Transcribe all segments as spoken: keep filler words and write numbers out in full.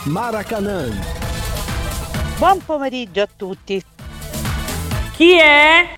Maracanã. Buon pomeriggio a tutti. Chi è?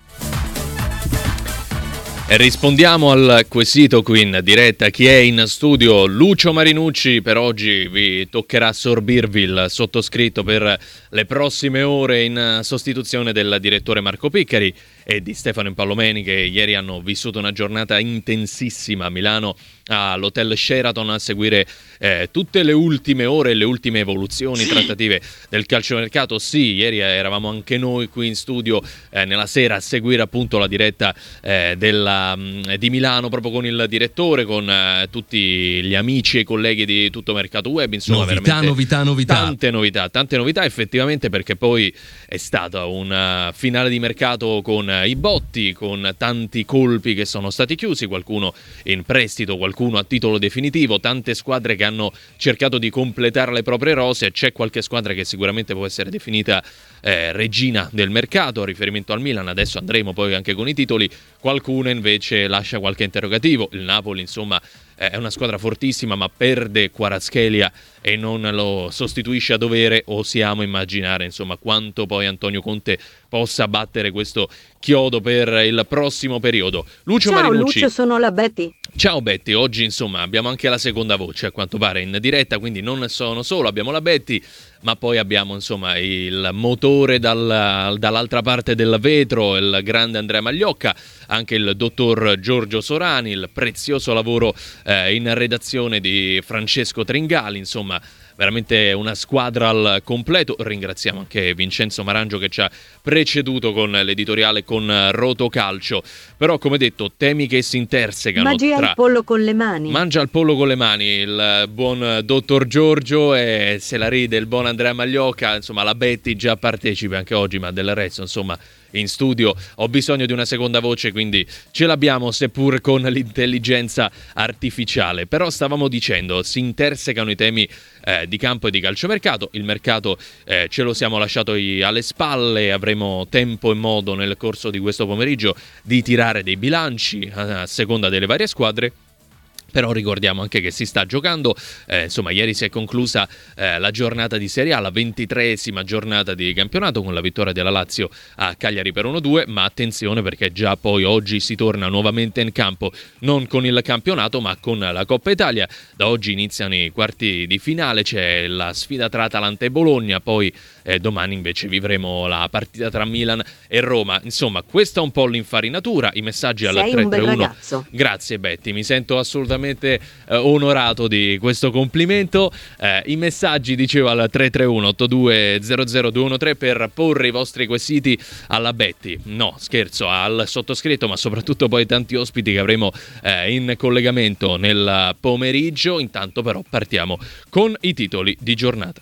E rispondiamo al quesito qui in diretta. Chi è in studio? Lucio Marinucci. Per oggi vi toccherà sorbirvi il sottoscritto per le prossime ore in sostituzione del direttore Marco Piccari e di Stefano Impallomeni, che ieri hanno vissuto una giornata intensissima a Milano all'Hotel Sheraton a seguire eh, tutte le ultime ore e le ultime evoluzioni sì. trattative del calciomercato. Sì, ieri eravamo anche noi qui in studio eh, nella sera a seguire appunto la diretta eh, della, mh, di Milano, proprio con il direttore, con eh, tutti gli amici e i colleghi di Tutto Mercato Web. Insomma, novità, veramente novità, novità. Tante novità, tante novità effettivamente, perché poi è stata una finale di mercato con i botti, con tanti colpi che sono stati chiusi, qualcuno in prestito, qualcuno a titolo definitivo, tante squadre che hanno cercato di completare le proprie rose. C'è qualche squadra che sicuramente può essere definita eh, regina del mercato, a riferimento al Milan, adesso andremo poi anche con i titoli. Qualcuno invece lascia qualche interrogativo. Il Napoli, insomma, è una squadra fortissima, ma perde Kvaratskhelia e non lo sostituisce a dovere. Osiamo immaginare, insomma, quanto poi Antonio Conte possa battere questo chiodo per il prossimo periodo. Lucio Ciao Marinucci. Lucio, sono la Betty. Ciao Betty, oggi insomma abbiamo anche la seconda voce a quanto pare in diretta, quindi non sono solo, abbiamo la Betty, ma poi abbiamo insomma il motore dal, dall'altra parte del vetro, il grande Andrea Magliocca, anche il dottor Giorgio Sorani, il prezioso lavoro eh, in redazione di Francesco Tringali, insomma veramente una squadra al completo. Ringraziamo anche Vincenzo Marangio che ci ha preceduto con l'editoriale con Rotocalcio. Però, come detto, temi che si intersecano. Mangia tra... il pollo con le mani. Mangia il pollo con le mani il buon dottor Giorgio e se la ride il buon Andrea Magliocca. Insomma, la Betty già partecipa anche oggi, ma del resto, insomma, in studio ho bisogno di una seconda voce, quindi ce l'abbiamo, seppur con l'intelligenza artificiale. Però stavamo dicendo, si intersecano i temi eh, di campo e di calciomercato. Il mercato eh, ce lo siamo lasciato alle spalle, avremo tempo e modo nel corso di questo pomeriggio di tirare dei bilanci a seconda delle varie squadre. Però ricordiamo anche che si sta giocando, eh, insomma ieri si è conclusa eh, la giornata di Serie A, la ventitreesima giornata di campionato con la vittoria della Lazio a Cagliari per uno a due, ma attenzione perché già poi oggi si torna nuovamente in campo, non con il campionato ma con la Coppa Italia. Da oggi iniziano i quarti di finale, c'è la sfida tra Atalanta e Bologna, poi eh, domani invece vivremo la partita tra Milan e Roma. Insomma, questa è un po' l'infarinatura, i messaggi al Sei tre un bel tre uno. ragazzo. Grazie Betty, mi sento assolutamente Eh, onorato di questo complimento. Eh, i messaggi, dicevo, al tre tre uno otto due zero zero due uno tre per porre i vostri quesiti alla Betty. No, scherzo, al sottoscritto, ma soprattutto poi tanti ospiti che avremo eh, in collegamento nel pomeriggio. Intanto però partiamo con i titoli di giornata.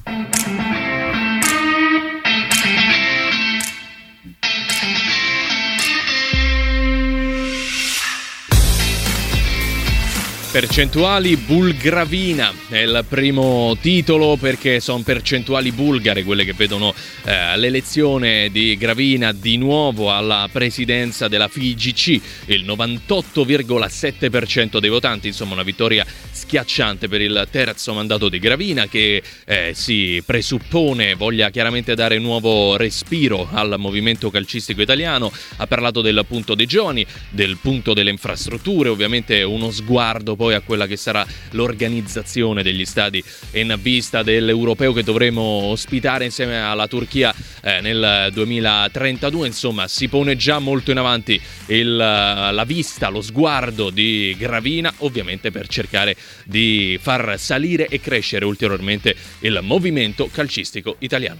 Percentuali bulgravina è il primo titolo, perché sono percentuali bulgare quelle che vedono eh, l'elezione di Gravina di nuovo alla presidenza della F I G C, il novantotto virgola sette per cento dei votanti, insomma una vittoria schiacciante per il terzo mandato di Gravina, che eh, si presuppone voglia chiaramente dare nuovo respiro al movimento calcistico italiano. Ha parlato del punto dei giovani, del punto delle infrastrutture, ovviamente uno sguardo poi a quella che sarà l'organizzazione degli stadi in vista dell'europeo che dovremo ospitare insieme alla Turchia eh, nel duemilatrentadue. Insomma, si pone già molto in avanti il, la vista, lo sguardo di Gravina, ovviamente per cercare di far salire e crescere ulteriormente il movimento calcistico italiano.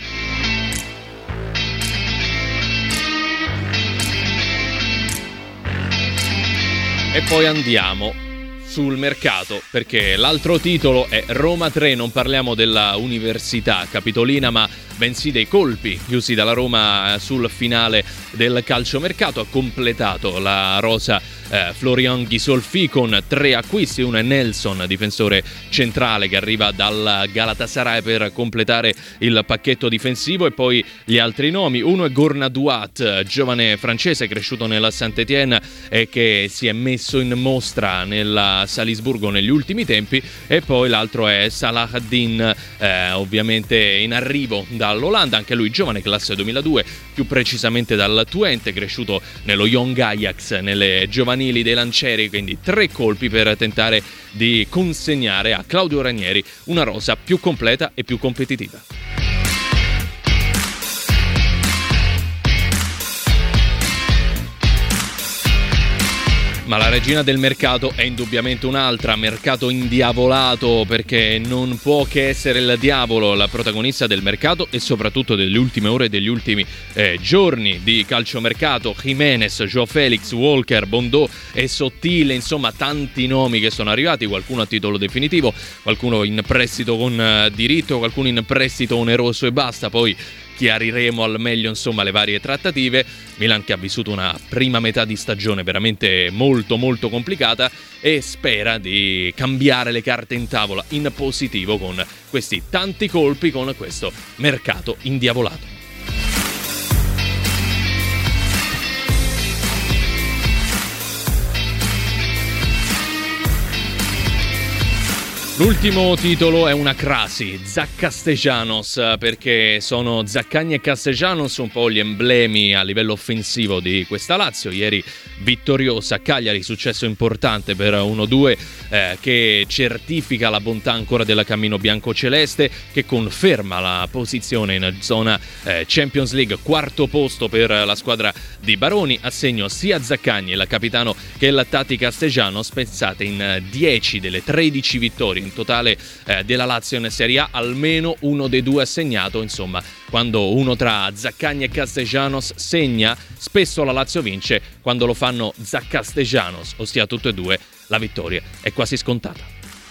E poi andiamo sul mercato, perché l'altro titolo è Roma tre. Non parliamo della Università Capitolina, ma bensì dei colpi chiusi dalla Roma sul finale del calciomercato. Ha completato la rosa eh, Florian Ghisolfi con tre acquisti. Uno è Nelson, difensore centrale che arriva dal Galatasaray per completare il pacchetto difensivo, e poi gli altri nomi. Uno è Gorna Duat, giovane francese cresciuto nella Saint-Étienne e che si è messo in mostra nella a Salisburgo negli ultimi tempi, e poi l'altro è Salahuddin, eh, ovviamente in arrivo dall'Olanda, anche lui giovane, classe duemiladue, più precisamente dal Twente, cresciuto nello Young Ajax, nelle giovanili dei Lancieri, quindi tre colpi per tentare di consegnare a Claudio Ranieri una rosa più completa e più competitiva. Ma la regina del mercato è indubbiamente un'altra, mercato indiavolato, perché non può che essere il diavolo la protagonista del mercato e soprattutto delle ultime ore e degli ultimi eh, giorni di calciomercato. Jimenez, Joao Felix, Walker, Bondò e Sottile, insomma tanti nomi che sono arrivati, qualcuno a titolo definitivo, qualcuno in prestito con uh, diritto, qualcuno in prestito oneroso e basta, poi chiariremo al meglio insomma le varie trattative. Milan che ha vissuto una prima metà di stagione veramente molto molto complicata e spera di cambiare le carte in tavola in positivo con questi tanti colpi, con questo mercato indiavolato. L'ultimo titolo è una crasi, Zac-Castellanos, perché sono Zaccagni e Castellanos un po' gli emblemi a livello offensivo di questa Lazio. Ieri vittoriosa a Cagliari, successo importante per uno due eh, che certifica la bontà ancora del cammino biancoceleste, che conferma la posizione in zona eh, Champions League, quarto posto per la squadra di Baroni, a segno sia Zaccagni, il capitano, che il Tati Castellanos. Pensate, in dieci delle tredici vittorie in totale eh, della Lazio in Serie A, almeno uno dei due ha segnato. Insomma, quando uno tra Zaccagni e Castellanos segna, spesso la Lazio vince. Quando lo fanno Zac-Castellanos, ossia tutte e due, la vittoria è quasi scontata.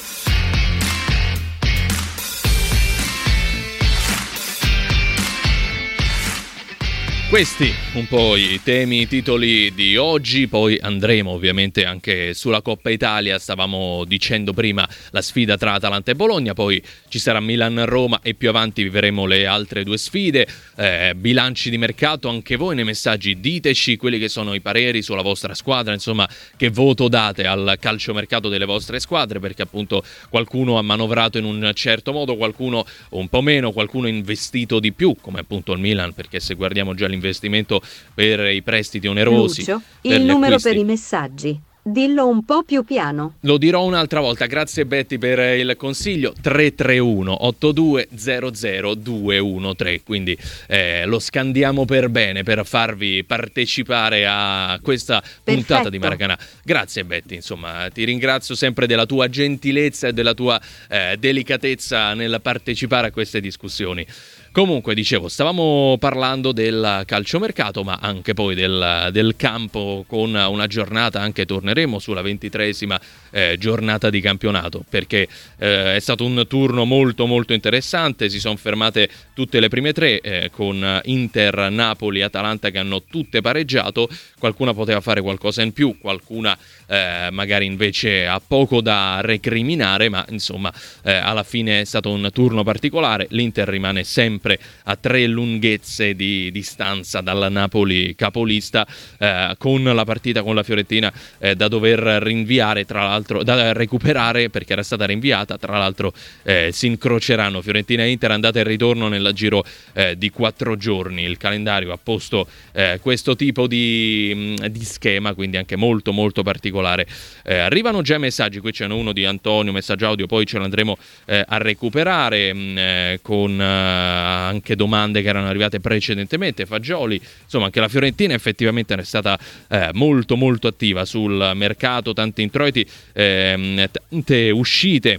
Questi un po' i temi, i titoli di oggi, poi andremo ovviamente anche sulla Coppa Italia. Stavamo dicendo prima la sfida tra Atalanta e Bologna, poi ci sarà Milan-Roma e più avanti vivremo le altre due sfide, eh, bilanci di mercato. Anche voi nei messaggi diteci quelli che sono i pareri sulla vostra squadra, insomma che voto date al calciomercato delle vostre squadre, perché appunto qualcuno ha manovrato in un certo modo, qualcuno un po' meno, qualcuno investito di più, come appunto il Milan, perché se guardiamo già l'investimento investimento per i prestiti onerosi. Lucio, il numero acquisti. per i messaggi. Dillo un po' più piano. Lo dirò un'altra volta. Grazie Betty per il consiglio. Tre tre uno otto due zero zero due uno tre. Quindi eh, lo scandiamo per bene per farvi partecipare a questa Perfetto. puntata di Maracanà. Grazie Betty, insomma ti ringrazio sempre della tua gentilezza e della tua eh, delicatezza nel partecipare a queste discussioni. Comunque, dicevo, stavamo parlando del calciomercato, ma anche poi del, del campo, con una giornata, anche torneremo sulla ventitreesima eh, giornata di campionato, perché eh, è stato un turno molto molto interessante. Si sono fermate tutte le prime tre, eh, con Inter, Napoli, Atalanta che hanno tutte pareggiato. Qualcuna poteva fare qualcosa in più, qualcuna eh, magari invece ha poco da recriminare, ma insomma eh, alla fine è stato un turno particolare. L'Inter rimane sempre a tre lunghezze di distanza dal Napoli capolista, eh, con la partita con la Fiorentina eh, da dover rinviare, tra l'altro da recuperare perché era stata rinviata. Tra l'altro eh, si incroceranno Fiorentina e Inter andata e ritorno nel giro eh, di quattro giorni. Il calendario ha posto eh, questo tipo di, di schema, quindi anche molto molto particolare. Eh, arrivano già i messaggi, qui c'è uno di Antonio, messaggio audio, poi ce l'andremo eh, a recuperare mh, eh, con eh, anche domande che erano arrivate precedentemente. Fagioli, insomma anche la Fiorentina effettivamente è stata eh, molto molto attiva sul mercato, tanti introiti, eh, tante uscite.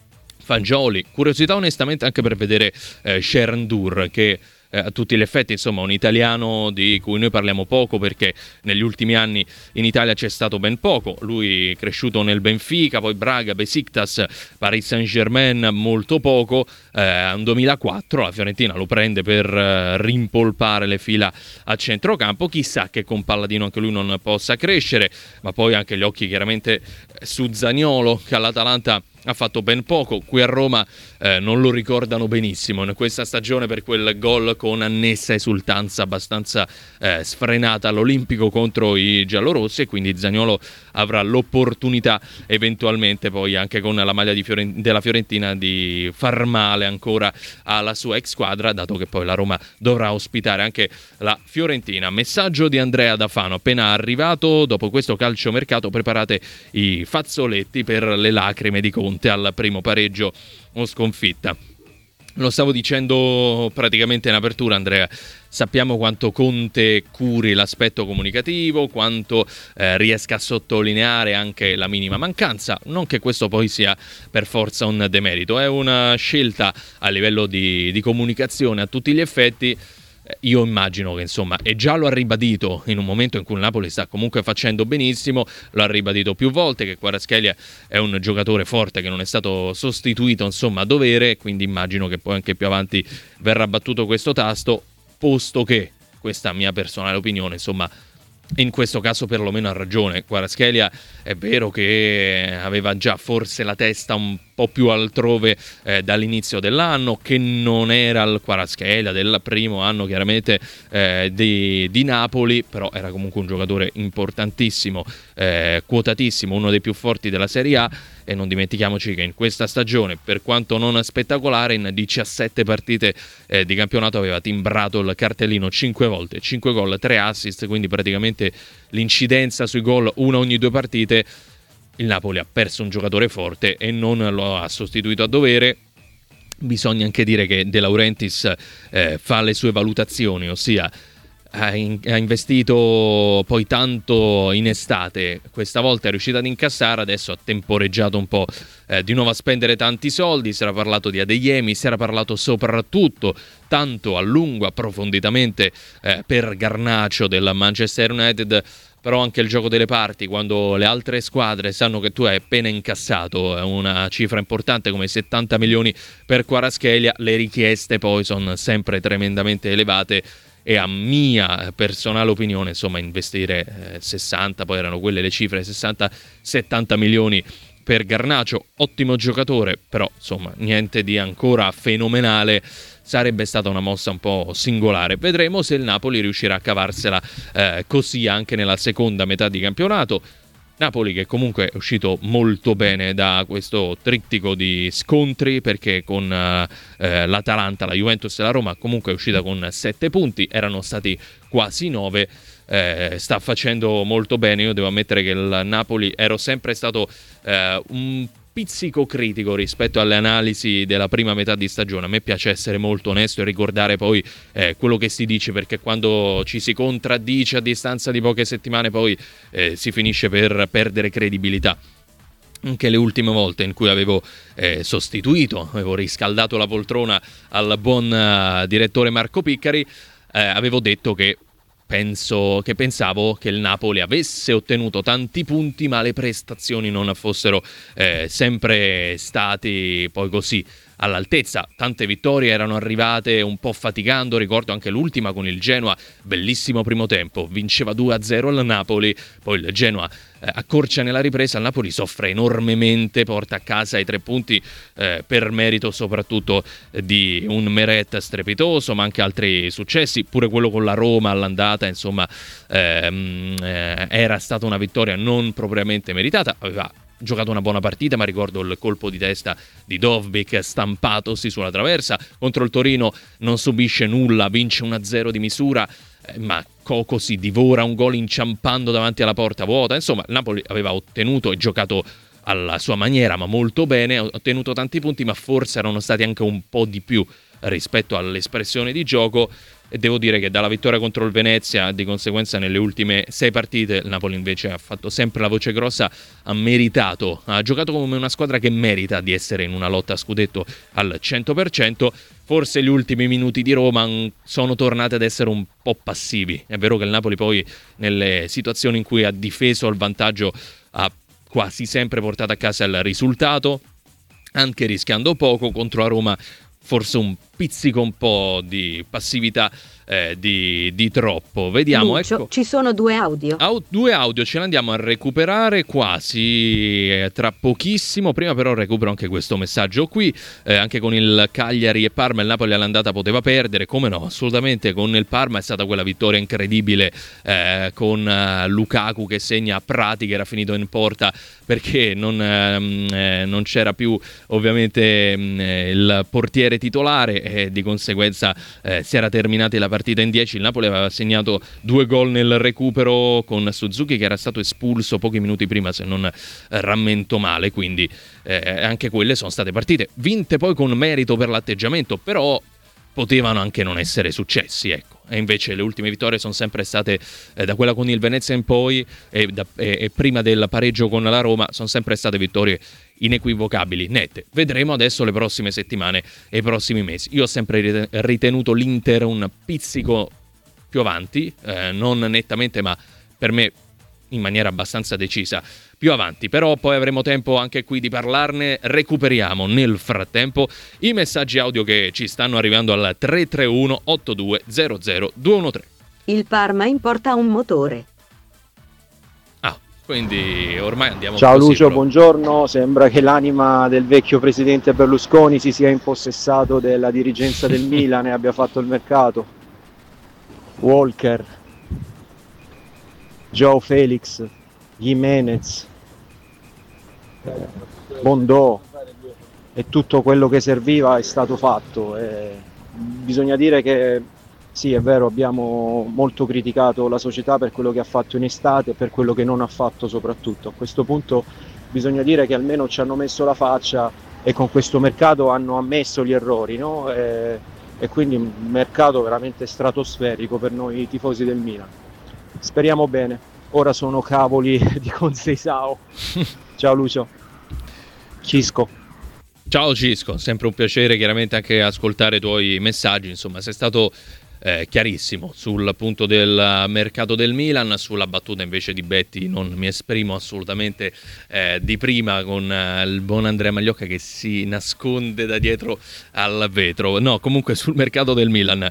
Fagioli, curiosità onestamente anche per vedere eh, Sherndur, che eh, a tutti gli effetti insomma un italiano di cui noi parliamo poco, perché negli ultimi anni in Italia c'è stato ben poco. Lui cresciuto nel Benfica, poi Braga, Besiktas, Paris Saint-Germain molto poco. Eh, un duemilaquattro la Fiorentina lo prende per eh, rimpolpare le fila a centrocampo. Chissà che con Palladino anche lui non possa crescere, ma poi anche gli occhi chiaramente su Zaniolo, che all'Atalanta ha fatto ben poco. Qui a Roma eh, non lo ricordano benissimo in questa stagione per quel gol con annessa esultanza abbastanza eh, sfrenata all'Olimpico contro i giallorossi, e quindi Zaniolo avrà l'opportunità eventualmente poi anche con la maglia di Fioren- della Fiorentina di far male ancora alla sua ex squadra, dato che poi la Roma dovrà ospitare anche la Fiorentina. Messaggio di Andrea da Fano appena arrivato: dopo questo calciomercato preparate i fazzoletti per le lacrime di Conte al primo pareggio o sconfitta. Lo stavo dicendo praticamente in apertura, Andrea. Sappiamo quanto Conte curi l'aspetto comunicativo, quanto eh, riesca a sottolineare anche la minima mancanza. Non che questo poi sia per forza un demerito, è una scelta a livello di, di comunicazione a tutti gli effetti. Io immagino che insomma, e già lo ha ribadito in un momento in cui il Napoli sta comunque facendo benissimo, lo ha ribadito più volte che Kvaratskhelia è un giocatore forte che non è stato sostituito insomma a dovere, quindi immagino che poi anche più avanti verrà battuto questo tasto, posto che, questa mia personale opinione, insomma, in questo caso perlomeno ha ragione. Kvaratskhelia è vero che aveva già forse la testa un po' più altrove eh, dall'inizio dell'anno, che non era il Kvaratskhelia del primo anno chiaramente eh, di, di Napoli, però era comunque un giocatore importantissimo, eh, quotatissimo, uno dei più forti della Serie A. E non dimentichiamoci che in questa stagione, per quanto non spettacolare, in diciassette partite eh, di campionato aveva timbrato il cartellino cinque volte, cinque gol, tre assist, quindi praticamente l'incidenza sui gol una ogni due partite. Il Napoli ha perso un giocatore forte e non lo ha sostituito a dovere. Bisogna anche dire che De Laurentiis eh, fa le sue valutazioni, ossia ha, in, ha investito poi tanto in estate, questa volta è riuscito ad incassare, adesso ha temporeggiato un po' eh, di nuovo a spendere tanti soldi. Si era parlato di Adeyemi, si era parlato soprattutto tanto a lungo, approfonditamente eh, per Garnacho del Manchester United. Però anche il gioco delle parti, quando le altre squadre sanno che tu hai appena incassato una cifra importante come settanta milioni per Kvaratskhelia, le richieste poi sono sempre tremendamente elevate. E a mia personale opinione, insomma, investire eh, sessanta, poi erano quelle le cifre, sessanta settanta milioni per Garnacho, ottimo giocatore, però insomma niente di ancora fenomenale, sarebbe stata una mossa un po' singolare. Vedremo se il Napoli riuscirà a cavarsela eh, così anche nella seconda metà di campionato. Napoli che comunque è uscito molto bene da questo trittico di scontri, perché con eh, l'Atalanta, la Juventus e la Roma comunque è uscita con sette punti, erano stati quasi nove. Eh, sta facendo molto bene. Io devo ammettere che il Napoli ero sempre stato eh, un pizzico critico rispetto alle analisi della prima metà di stagione. A me piace essere molto onesto e ricordare poi eh, quello che si dice, perché quando ci si contraddice a distanza di poche settimane poi eh, si finisce per perdere credibilità. Anche le ultime volte in cui avevo eh, sostituito, avevo riscaldato la poltrona al buon uh, direttore Marco Piccari, eh, avevo detto che Penso che pensavo che il Napoli avesse ottenuto tanti punti, ma le prestazioni non fossero eh, sempre stati poi così all'altezza. Tante vittorie erano arrivate un po' faticando, ricordo anche l'ultima con il Genoa, bellissimo primo tempo, vinceva due a zero al Napoli, poi il Genoa eh, accorcia nella ripresa, il Napoli soffre enormemente, porta a casa i tre punti eh, per merito soprattutto di un Meret strepitoso, ma anche altri successi, pure quello con la Roma all'andata, insomma ehm, eh, era stata una vittoria non propriamente meritata, aveva giocato una buona partita, ma ricordo il colpo di testa di Dovbyk stampatosi sulla traversa. Contro il Torino non subisce nulla, vince uno a zero di misura, eh, ma Coco si divora un gol inciampando davanti alla porta vuota. Insomma, il Napoli aveva ottenuto e giocato alla sua maniera, ma molto bene, ha ottenuto tanti punti, ma forse erano stati anche un po' di più rispetto all'espressione di gioco. E devo dire che dalla vittoria contro il Venezia, di conseguenza nelle ultime sei partite, il Napoli invece ha fatto sempre la voce grossa, ha meritato, ha giocato come una squadra che merita di essere in una lotta a scudetto al cento per cento. Forse gli ultimi minuti di Roma sono tornati ad essere un po' passivi. È vero che il Napoli poi nelle situazioni in cui ha difeso il vantaggio ha quasi sempre portato a casa il risultato, anche rischiando poco. Contro la Roma forse un pizzico un po' di passività eh, di, di troppo. Vediamo, Lucio, ecco. ci sono due audio. Au- due audio ce ne andiamo a recuperare quasi eh, tra pochissimo. Prima però recupero anche questo messaggio qui, eh, anche con il Cagliari e Parma il Napoli all'andata poteva perdere, come no, assolutamente. Con il Parma è stata quella vittoria incredibile eh, con eh, Lukaku che segna Prati che era finito in porta perché non, ehm, eh, non c'era più ovviamente mh, il portiere titolare e di conseguenza eh, si era terminata la partita in dieci. Il Napoli aveva segnato due gol nel recupero con Suzuki che era stato espulso pochi minuti prima se non rammento male, quindi eh, anche quelle sono state partite vinte poi con merito per l'atteggiamento, però potevano anche non essere successi, ecco. E invece le ultime vittorie sono sempre state, eh, da quella con il Venezia in poi e, da, e, e prima del pareggio con la Roma, sono sempre state vittorie inequivocabili, nette. Vedremo adesso le prossime settimane e i prossimi mesi. Io ho sempre ritenuto l'Inter un pizzico più avanti, eh, non nettamente, ma per me in maniera abbastanza decisa più avanti, però poi avremo tempo anche qui di parlarne. Recuperiamo nel frattempo i messaggi audio che ci stanno arrivando al tre tre uno otto due zero zero due uno tre. Il Parma importa un motore. Ah, quindi ormai andiamo Ciao così, Lucio, però. buongiorno. Sembra che l'anima del vecchio presidente Berlusconi si sia impossessato della dirigenza del Milan e abbia fatto il mercato. Walker, Joe Felix, Jimenez, Bondò e tutto quello che serviva è stato fatto. E bisogna dire che sì, è vero, abbiamo molto criticato la società per quello che ha fatto in estate e per quello che non ha fatto soprattutto. A questo punto bisogna dire che almeno ci hanno messo la faccia e con questo mercato hanno ammesso gli errori, no? E, e quindi un mercato veramente stratosferico per noi tifosi del Milan. Speriamo bene. Ora sono cavoli di Conceição. Ciao Lucio. Cisco. Ciao Cisco, sempre un piacere chiaramente anche ascoltare i tuoi messaggi, insomma sei stato eh, chiarissimo sul punto del mercato del Milan. Sulla battuta invece di Betti non mi esprimo assolutamente eh, di prima con eh, il buon Andrea Magliocca che si nasconde da dietro al vetro. No, comunque sul mercato del Milan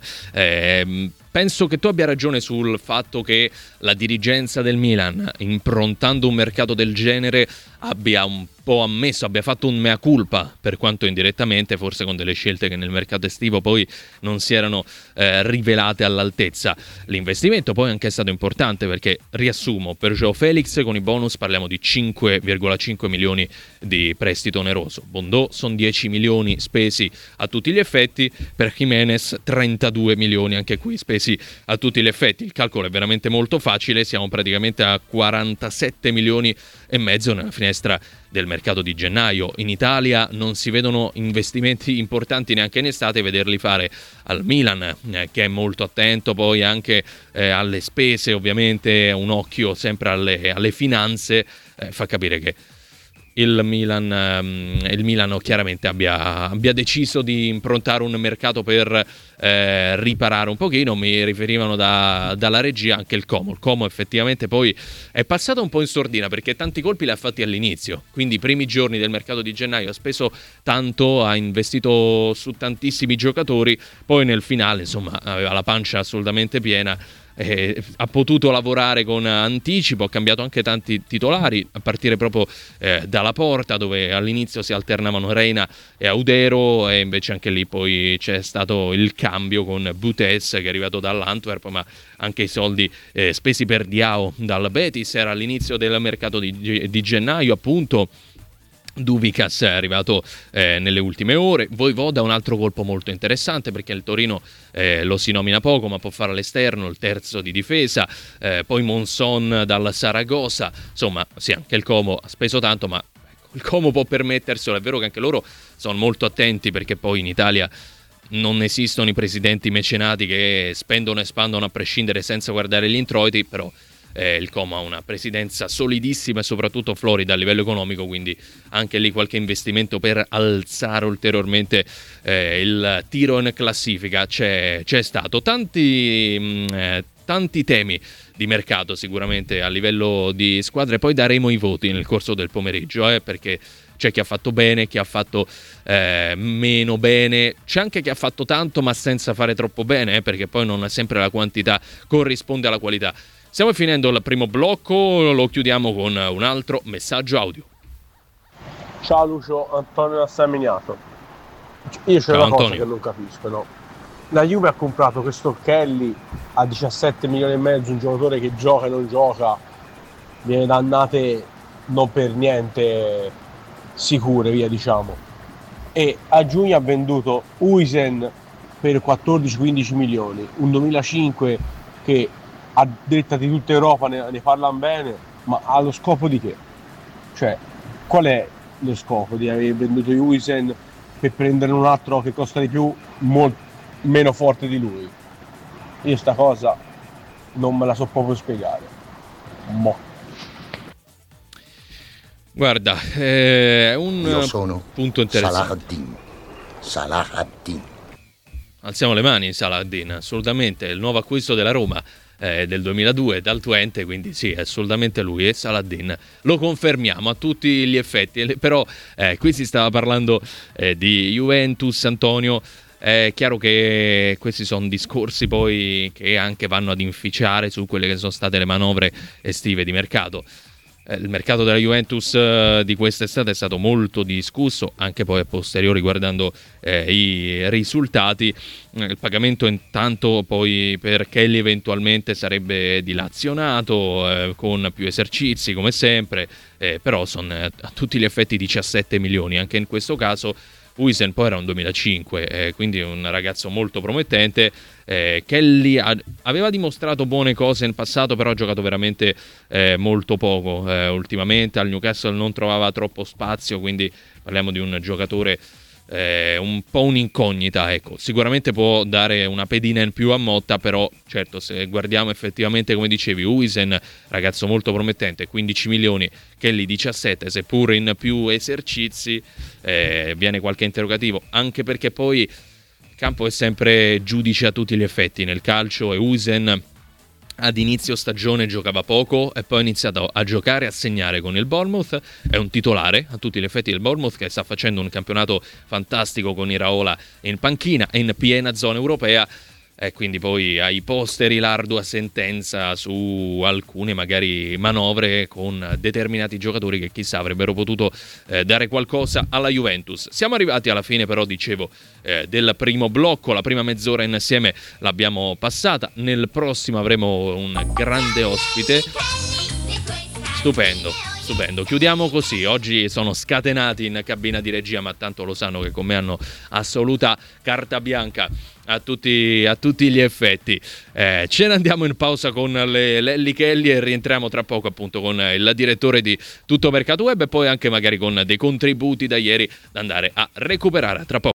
eh, penso che tu abbia ragione sul fatto che la dirigenza del Milan, improntando un mercato del genere, abbia un po' ammesso, abbia fatto un mea culpa, per quanto indirettamente, forse con delle scelte che nel mercato estivo poi non si erano eh, rivelate all'altezza. L'investimento poi anche è stato importante perché, riassumo, per Joao Felix con i bonus parliamo di cinque virgola cinque milioni di prestito oneroso. Bondò sono dieci milioni spesi a tutti gli effetti, per Jimenez trentadue milioni anche qui spesi a tutti gli effetti. Il calcolo è veramente molto facile, siamo praticamente a quarantasette milioni e mezzo nella finestra del mercato di gennaio. In Italia non si vedono investimenti importanti neanche in estate, vederli fare al Milan eh, che è molto attento poi anche eh, alle spese, ovviamente un occhio sempre alle, alle finanze, eh, fa capire che il Milan, um, il Milano chiaramente abbia, abbia deciso di improntare un mercato per eh, riparare un pochino. Mi riferivano da, dalla regia anche il Como. Il Como effettivamente poi è passato un po' in sordina perché tanti colpi li ha fatti all'inizio, quindi i primi giorni del mercato di gennaio ha speso tanto, ha investito su tantissimi giocatori, poi nel finale insomma aveva la pancia assolutamente piena. Eh, ha potuto lavorare con anticipo, ha cambiato anche tanti titolari a partire proprio eh, dalla Porta, dove all'inizio si alternavano Reina e Audero, e invece anche lì poi c'è stato il cambio con Butes che è arrivato dall'Antwerp, ma anche i soldi eh, spesi per Diao dal Betis. Era all'inizio del mercato di, di gennaio appunto. Dubicas è arrivato eh, nelle ultime ore. Voivoda un altro colpo molto interessante perché il Torino eh, lo si nomina poco ma può fare all'esterno, il terzo di difesa, eh, poi Monson dal Saragossa, insomma sì, anche il Como ha speso tanto ma ecco, il Como può permetterselo. È vero che anche loro sono molto attenti perché poi in Italia non esistono i presidenti mecenati che spendono e espandono a prescindere senza guardare gli introiti, però Eh, il Como ha una presidenza solidissima e soprattutto florida a livello economico, quindi anche lì qualche investimento per alzare ulteriormente eh, il tiro in classifica c'è, c'è stato. Tanti, mh, eh, tanti temi di mercato sicuramente a livello di squadre, poi daremo i voti nel corso del pomeriggio, eh, perché c'è chi ha fatto bene, chi ha fatto eh, meno bene, c'è anche chi ha fatto tanto ma senza fare troppo bene, eh, perché poi non sempre la quantità corrisponde alla qualità. Stiamo finendo il primo blocco, lo chiudiamo con un altro messaggio audio. Ciao Lucio, Antonio da San Miniato. Io c'è Ciao, una cosa Antonio. che non capisco, no? La Juve ha comprato questo Kelly a diciassette milioni e mezzo, un giocatore che gioca e non gioca, viene da annate non per niente sicure, via diciamo. E a giugno ha venduto Huijsen per quattordici quindici milioni, un duemilacinque che a detta di tutta Europa ne, ne parlano bene, ma allo scopo di che? Cioè, qual è lo scopo di aver venduto Huijsen per prendere un altro che costa di più, molto meno forte di lui? Io sta cosa non me la so proprio spiegare. Mo. Guarda, è un Io sono punto interessante. Salahuddin. Salahuddin. Alziamo le mani, Salahuddin, assolutamente, il nuovo acquisto della Roma eh, del duemiladue dal Twente, quindi sì, è assolutamente lui, e Salahuddin lo confermiamo a tutti gli effetti, però eh, qui si stava parlando eh, di Juventus, Antonio. È chiaro che questi sono discorsi poi che anche vanno ad inficiare su quelle che sono state le manovre estive di mercato. Eh, il mercato della Juventus eh, di quest'estate è stato molto discusso, anche poi a posteriori guardando eh, i risultati. Eh, il pagamento intanto poi per Kelly eventualmente sarebbe dilazionato eh, con più esercizi come sempre, eh, però sono eh, a tutti gli effetti diciassette milioni anche in questo caso. Huijsen poi era un duemilacinque, eh, quindi un ragazzo molto promettente. eh, Kelly ha, aveva dimostrato buone cose in passato, però ha giocato veramente eh, molto poco eh, ultimamente. Al Newcastle non trovava troppo spazio, quindi parliamo di un giocatore eh, un po' un'incognita, ecco. Sicuramente può dare una pedina in più a Motta, però certo, se guardiamo effettivamente, come dicevi, Huijsen, ragazzo molto promettente, quindici milioni, Kelly diciassette, seppur in più esercizi eh, viene qualche interrogativo, anche perché poi il campo è sempre giudice a tutti gli effetti nel calcio, e Huijsen ad inizio stagione giocava poco e poi ha iniziato a giocare e a segnare con il Bournemouth. È un titolare a tutti gli effetti del Bournemouth, che sta facendo un campionato fantastico con Iraola in panchina e in piena zona europea, e quindi poi ai posteri l'ardua sentenza su alcune magari manovre con determinati giocatori che chissà avrebbero potuto eh, dare qualcosa alla Juventus. Siamo arrivati alla fine però, dicevo, eh, del primo blocco, la prima mezz'ora insieme l'abbiamo passata. Nel prossimo avremo un grande ospite. Stupendo, stupendo. Chiudiamo così. Oggi sono scatenati in cabina di regia, ma tanto lo sanno che con me hanno assoluta carta bianca a tutti, a tutti gli effetti. Eh, ce ne andiamo in pausa con le Lelli Kelly e rientriamo tra poco appunto con il direttore di Tutto Mercato Web, e poi anche magari con dei contributi da ieri da andare a recuperare tra poco.